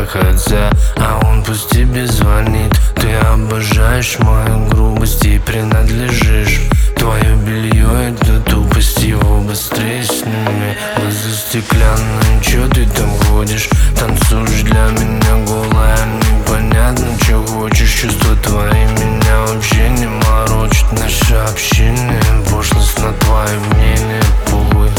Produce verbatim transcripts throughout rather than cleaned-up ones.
хотя, а он пусть тебе звонит. Ты обожаешь мою грубость и принадлежишь. Твое белье — это тупость, его быстрее сними. Глаза стеклянные, чё ты там ходишь? Танцуешь для меня голая, непонятно, чё хочешь. Чувства твои меня вообще не морочат. Наше общение — пошлость, на твое мнение похуй.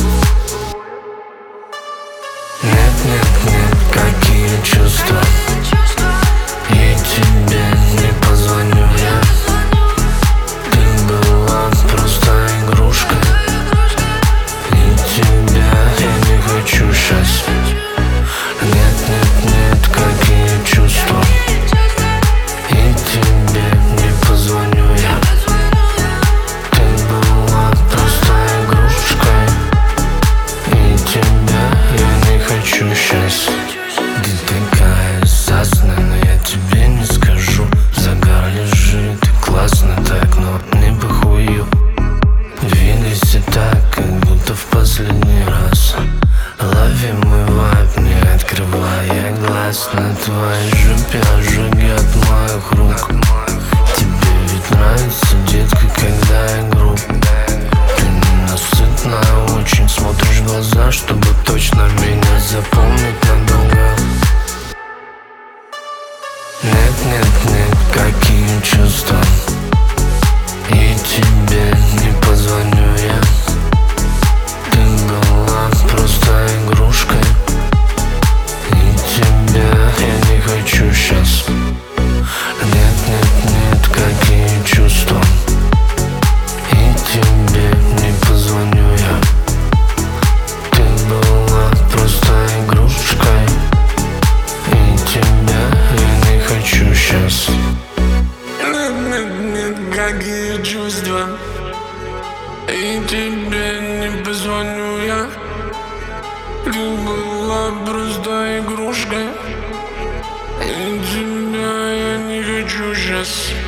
Нет, нет, нет, какие чувства. И тебе не позвоню я. Ты была просто игрушкой. И тебя я не хочу сейчас. Нет, нет, нет, какие чувства. И тебе не позвоню я. Ты была просто игрушкой. И тебя я не хочу сейчас. Ты такая сасная, но я тебе не скажу. Загар лежит, классно так, но не похую. Двигайся так, как будто в последний раз. Лови мой вайб, не открывая глаз. На твоей жопе ожоги от моих рук. Тебе ведь нравится, детка, когда я груб. Ты ненасытная очень, смотришь в глаза, чтобы точно меня запомнить надолго. Нет, нет, нет, какие чувства. И тебе не позвоню я. Ты была просто игрушкой. И тебя я не хочу сейчас. Нет, нет, нет, какие чувства. И тебе не позвоню я. Ты была просто игрушкой. И тебя я не хочу сейчас. Нет, нет, нет, какие чувства. И тебе не позвоню я. Ты была просто игрушкой. И тебя я не хочу сейчас.